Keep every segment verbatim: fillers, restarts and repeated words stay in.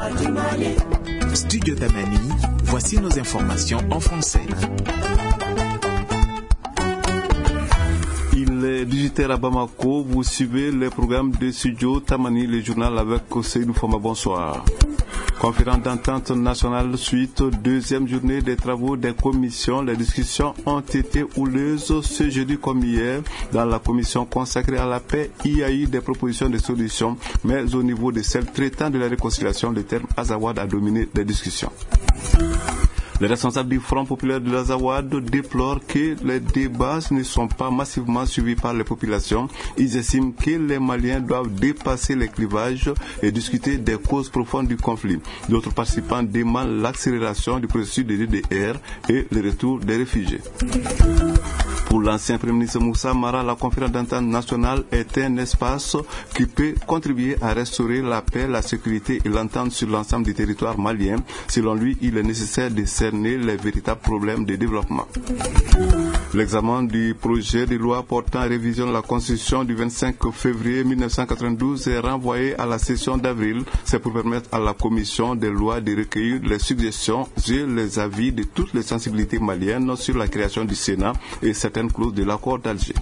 du Mali. Studio Tamani, voici nos informations en français. Il est dix-huit heures à Bamako, vous suivez les programmes de Studio Tamani, le journal avec Seydou Fama, bonsoir. Conférence d'entente nationale suite aux deuxième journée des travaux des commissions. Les discussions ont été houleuses ce jeudi comme hier. Dans la commission consacrée à la paix, il y a eu des propositions de solutions, mais au niveau de celles traitant de la réconciliation, le terme Azawad a dominé les discussions. Les responsables du Front populaire de l'Azawad déplorent que les débats ne sont pas massivement suivis par les populations. Ils estiment que les Maliens doivent dépasser les clivages et discuter des causes profondes du conflit. D'autres participants demandent l'accélération du processus de D D R et le retour des réfugiés. Pour l'ancien Premier ministre Moussa Mara, la conférence d'entente nationale est un espace qui peut contribuer à restaurer la paix, la sécurité et l'entente sur l'ensemble du territoire malien. Selon lui, il est nécessaire de cerner les véritables problèmes de développement. L'examen du projet de loi portant révision de la Constitution du vingt-cinq février mille neuf cent quatre-vingt-douze est renvoyé à la session d'avril. C'est pour permettre à la commission des lois de recueillir les suggestions et les avis de toutes les sensibilités maliennes sur la création du Sénat et certaines clauses de l'accord d'Alger.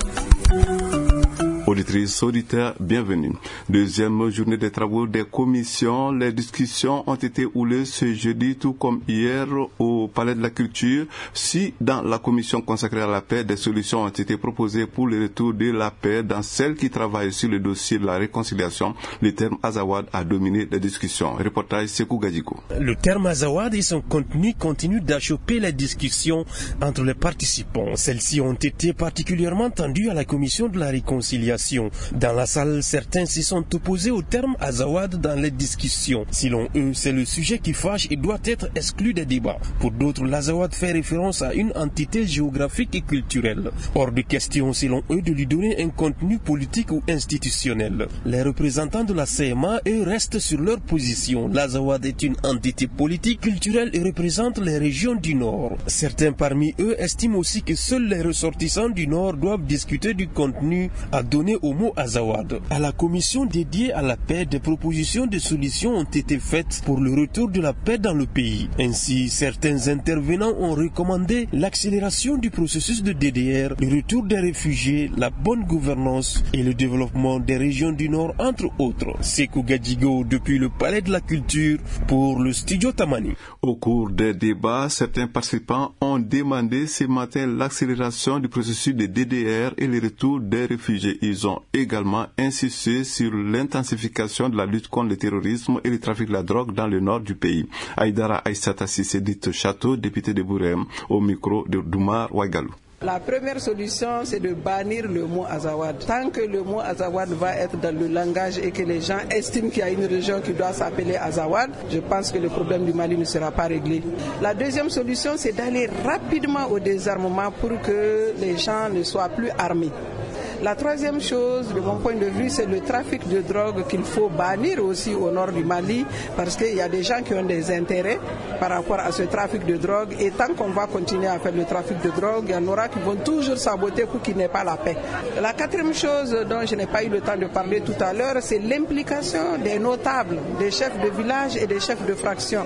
Auditrices, auditeurs, bienvenue. Deuxième journée des travaux des commissions. Les discussions ont été houleuses ce jeudi, tout comme hier au Palais de la Culture. Si dans la commission consacrée à la paix, des solutions ont été proposées pour le retour de la paix, dans celle qui travaille sur le dossier de la réconciliation, le terme Azawad a dominé les discussions. Reportage Sekou Gadjigo. Le terme Azawad et son contenu continuent d'achoper les discussions entre les participants. Celles-ci ont été particulièrement tendues à la commission de la réconciliation. Dans la salle, certains s'y sont opposés au terme Azawad dans les discussions. Selon eux, c'est le sujet qui fâche et doit être exclu des débats. Pour d'autres, l'Azawad fait référence à une entité géographique et culturelle. Hors de question, selon eux, de lui donner un contenu politique ou institutionnel. Les représentants de la C M A, eux, restent sur leur position. L'Azawad est une entité politique, culturelle et représente les régions du Nord. Certains parmi eux estiment aussi que seuls les ressortissants du Nord doivent discuter du contenu à donner au mot Azawad. À la commission dédiée à la paix, des propositions de solutions ont été faites pour le retour de la paix dans le pays. Ainsi, certains intervenants ont recommandé l'accélération du processus de D D R, le retour des réfugiés, la bonne gouvernance et le développement des régions du Nord, entre autres. Sekou Gadjigo depuis le Palais de la Culture pour le Studio Tamani. Au cours des débats, certains participants ont demandé ce matin l'accélération du processus de D D R et le retour des réfugiés. Ils ont également insisté sur l'intensification de la lutte contre le terrorisme et le trafic de la drogue dans le nord du pays. Aïdara Aïssata Sissé dite Château, député de Bourem, au micro de Doumar Ouagalou. La première solution, c'est de bannir le mot Azawad. Tant que le mot Azawad va être dans le langage et que les gens estiment qu'il y a une région qui doit s'appeler Azawad, je pense que le problème du Mali ne sera pas réglé. La deuxième solution, c'est d'aller rapidement au désarmement pour que les gens ne soient plus armés. La troisième chose, de mon point de vue, c'est le trafic de drogue qu'il faut bannir aussi au nord du Mali parce qu'il y a des gens qui ont des intérêts par rapport à ce trafic de drogue et tant qu'on va continuer à faire le trafic de drogue, il y en aura qui vont toujours saboter pour qu'il n'y ait pas la paix. La quatrième chose dont je n'ai pas eu le temps de parler tout à l'heure, c'est l'implication des notables, des chefs de village et des chefs de fraction.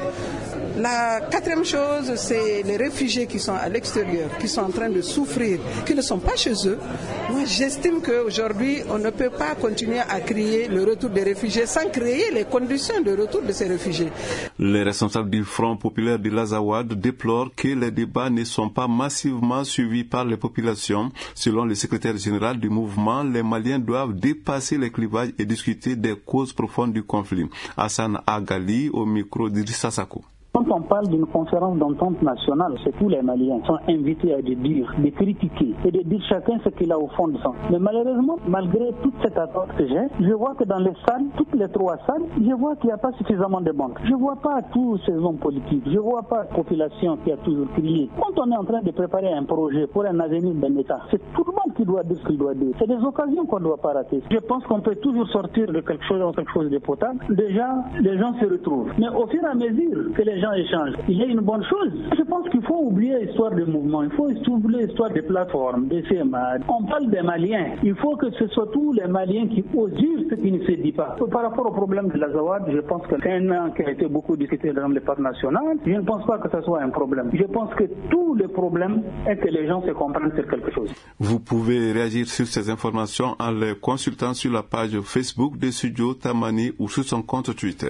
La quatrième chose, c'est les réfugiés qui sont à l'extérieur, qui sont en train de souffrir, qui ne sont pas chez eux. Moi, j'estime qu'aujourd'hui, on ne peut pas continuer à crier le retour des réfugiés sans créer les conditions de retour de ces réfugiés. Les responsables du Front populaire de l'Azawad déplorent que les débats ne sont pas massivement suivis par les populations. Selon le secrétaire général du mouvement, les Maliens doivent dépasser les clivages et discuter des causes profondes du conflit. Hassan Agali au micro d'Idrissa Sako. Quand on parle d'une conférence d'entente nationale, c'est tous les Maliens sont invités à de dire, de critiquer et de dire chacun ce qu'il a au fond de son. Mais malheureusement, malgré toute cette attente que j'ai, je vois que dans les salles, toutes les trois salles, je vois qu'il n'y a pas suffisamment de banques. Je ne vois pas tous ces hommes politiques. Je ne vois pas la population qui a toujours crié. Quand on est en train de préparer un projet pour un avenir d'un État, c'est tout le monde qui doit dire ce qu'il doit dire. C'est des occasions qu'on ne doit pas rater. Je pense qu'on peut toujours sortir de quelque chose en quelque chose de potable. Déjà, les gens se retrouvent. Mais au fur et à mesure que les gens échanges, il y a une bonne chose. Je pense qu'il faut oublier l'histoire des mouvements, il faut oublier l'histoire des plateformes, des C M A. On parle des Maliens. Il faut que ce soit tous les Maliens qui osent dire ce qui ne se dit pas. Par rapport au problème de l'Azawad, je pense que c'est un qui a été beaucoup discuté dans le parc national. Je ne pense pas que ce soit un problème. Je pense que tous les problèmes est que les gens se comprennent sur quelque chose. Vous pouvez réagir sur ces informations en les consultant sur la page Facebook de Studio Tamani ou sur son compte Twitter.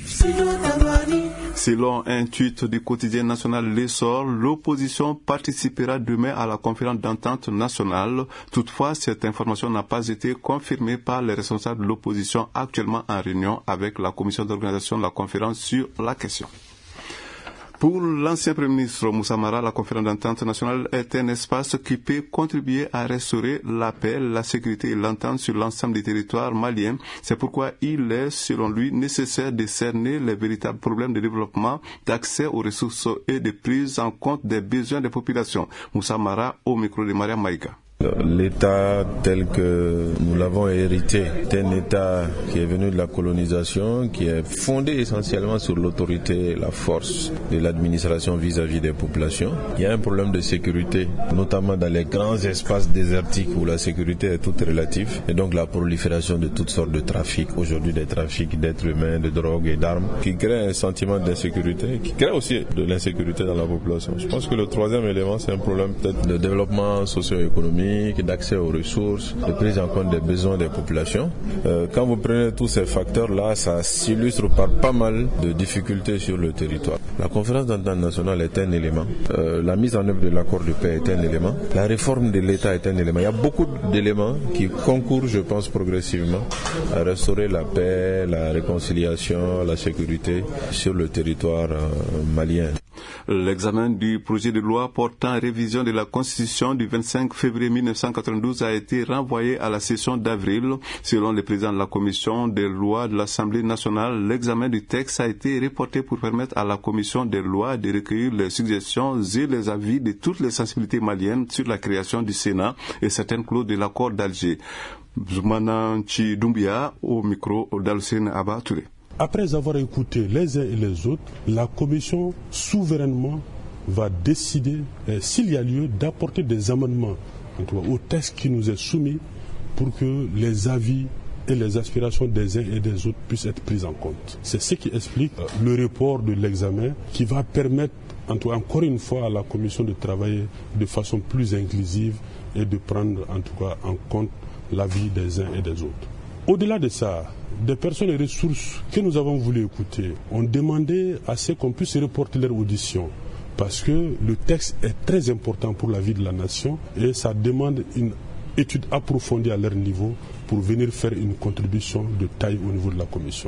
Selon un tweet du quotidien national L'Essor, l'opposition participera demain à la conférence d'entente nationale. Toutefois, cette information n'a pas été confirmée par les responsables de l'opposition actuellement en réunion avec la commission d'organisation de la conférence sur la question. Pour l'ancien Premier ministre Moussa Mara, la conférence d'entente nationale est un espace qui peut contribuer à restaurer la paix, la sécurité et l'entente sur l'ensemble des territoires maliens. C'est pourquoi il est, selon lui, nécessaire de cerner les véritables problèmes de développement, d'accès aux ressources et de prise en compte des besoins des populations. Moussa Mara au micro de Maria Maïga. L'État tel que nous l'avons hérité est un État qui est venu de la colonisation, qui est fondé essentiellement sur l'autorité et la force de l'administration vis-à-vis des populations. Il y a un problème de sécurité, notamment dans les grands espaces désertiques où la sécurité est toute relative, et donc la prolifération de toutes sortes de trafics, aujourd'hui des trafics d'êtres humains, de drogue et d'armes, qui créent un sentiment d'insécurité, qui crée aussi de l'insécurité dans la population. Je pense que le troisième élément, c'est un problème peut-être de développement socio-économique, d'accès aux ressources, de prise en compte des besoins des populations. Euh, quand vous prenez tous ces facteurs-là, ça s'illustre par pas mal de difficultés sur le territoire. La conférence d'entente nationale est un élément. Euh, la mise en œuvre de l'accord de paix est un élément. La réforme de l'État est un élément. Il y a beaucoup d'éléments qui concourent, je pense, progressivement à restaurer la paix, la réconciliation, la sécurité sur le territoire euh, malien. L'examen du projet de loi portant révision de la Constitution du vingt-cinq février mille neuf cent quatre-vingt-douze a été renvoyé à la session d'avril. Selon le président de la Commission des lois de l'Assemblée nationale, l'examen du texte a été reporté pour permettre à la Commission des lois de recueillir les suggestions et les avis de toutes les sensibilités maliennes sur la création du Sénat et certaines clauses de l'accord d'Alger. Zoumananchi Doumbia au micro d'Alcine Abba Touré. Après avoir écouté les uns et les autres, la Commission souverainement va décider, eh, s'il y a lieu, d'apporter des amendements en tout cas, au texte qui nous est soumis pour que les avis et les aspirations des uns et des autres puissent être prises en compte. C'est ce qui explique euh, le report de l'examen qui va permettre, en tout cas, encore une fois, à la Commission de travailler de façon plus inclusive et de prendre en tout cas en compte l'avis des uns et des autres. Au-delà de ça, des personnes et ressources que nous avons voulu écouter ont demandé à ce qu'on puisse reporter leur audition parce que le texte est très important pour la vie de la nation et ça demande une étude approfondie à leur niveau pour venir faire une contribution de taille au niveau de la Commission.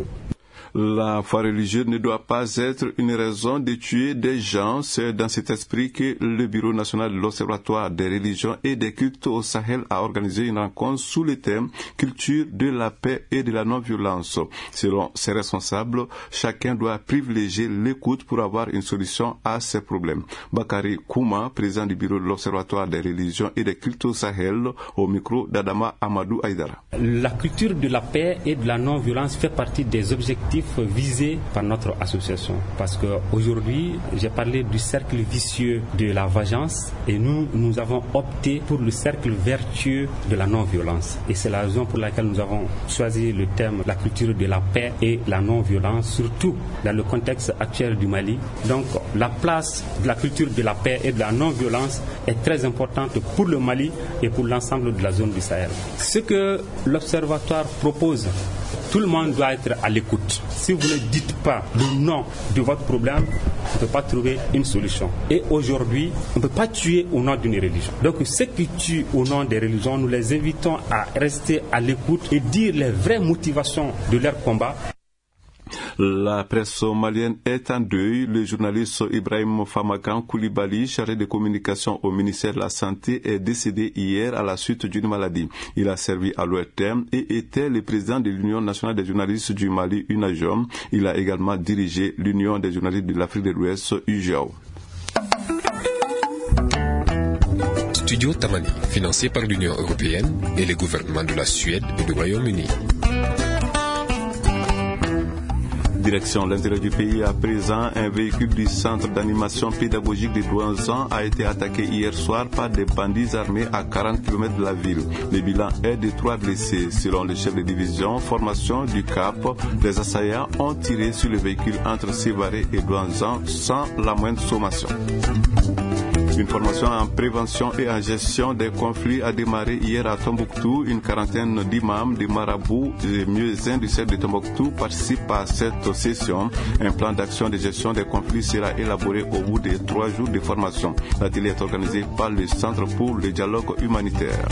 La foi religieuse ne doit pas être une raison de tuer des gens. C'est dans cet esprit que le Bureau national de l'Observatoire des religions et des cultes au Sahel a organisé une rencontre sous le thème « Culture de la paix et de la non-violence ». Selon ses responsables, chacun doit privilégier l'écoute pour avoir une solution à ses problèmes. Bakari Kouma, président du Bureau de l'Observatoire des religions et des cultes au Sahel, au micro d'Adama Amadou Aïdara. La culture de la paix et de la non-violence fait partie des objectifs visés par notre association. Parce qu'aujourd'hui, j'ai parlé du cercle vicieux de la vengeance et nous, nous avons opté pour le cercle vertueux de la non-violence. Et c'est la raison pour laquelle nous avons choisi le thème la culture de la paix et la non-violence, surtout dans le contexte actuel du Mali. Donc, la place de la culture de la paix et de la non-violence est très importante pour le Mali et pour l'ensemble de la zone du Sahel. Ce que l'Observatoire propose, tout le monde doit être à l'écoute. Si vous ne dites pas le nom de votre problème, on ne peut pas trouver une solution. Et aujourd'hui, on ne peut pas tuer au nom d'une religion. Donc ceux qui tuent au nom des religions, nous les invitons à rester à l'écoute et dire les vraies motivations de leur combat. La presse malienne est en deuil. Le journaliste Ibrahim Famagan Koulibaly, chargé de communication au ministère de la Santé, est décédé hier à la suite d'une maladie. Il a servi à l'O R T M et était le président de l'Union nationale des journalistes du Mali, UNAJOM. Il a également dirigé l'Union des journalistes de l'Afrique de l'Ouest, U G A O. Studio Tamani, financé par l'Union européenne et les gouvernements de la Suède et du Royaume-Uni. Direction l'intérieur du pays à présent, un véhicule du centre d'animation pédagogique de Douanzan a été attaqué hier soir par des bandits armés à quarante kilomètres de la ville. Le bilan est de trois blessés. Selon le chef de division formation du Cap, les assaillants ont tiré sur le véhicule entre Sévaré et Douanzan sans la moindre sommation. Une formation en prévention et en gestion des conflits a démarré hier à Tombouctou. Une quarantaine d'imams, de marabouts et muezzins du cercle de Tombouctou participent à cette session. Un plan d'action de gestion des conflits sera élaboré au bout de trois jours de formation. L'atelier est organisé par le Centre pour le dialogue humanitaire.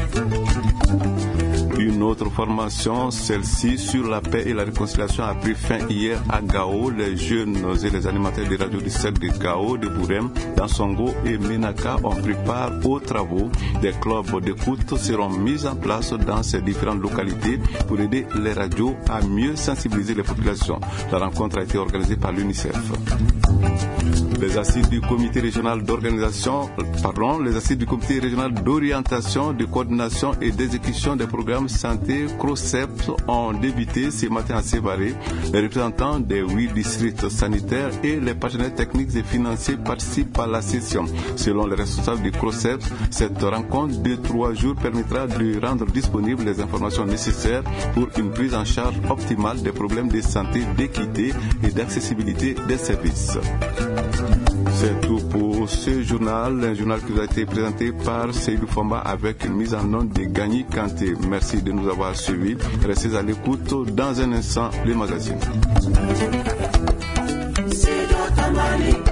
Une autre formation, celle-ci sur la paix et la réconciliation, a pris fin hier à Gao. Les jeunes et les animateurs de radio du cercle de Gao, de Bourem, d'Ansongo et Menaka ont pris part aux travaux. Des clubs d'écoute seront mis en place dans ces différentes localités pour aider les radios à mieux sensibiliser les populations. La rencontre a été organisée par l'UNICEF. Les assises du comité régional d'organisation, pardon, les assises du comité régional d'orientation, de coordination et d'exécution des programmes santé CROCEPS ont débuté ce matin à Sévaré. Les représentants des huit districts sanitaires et les partenaires techniques et financiers participent à la session. Selon les responsables du CROCEPS, cette rencontre de trois jours permettra de rendre disponibles les informations nécessaires pour une prise en charge optimale des problèmes de santé, d'équité et d'accessibilité des services. C'est tout pour ce journal, un journal qui vous a été présenté par Seydou Fomba avec une mise en onde de Gagny Kanté. Merci de nous avoir suivis. Restez à l'écoute dans un instant, les magazines.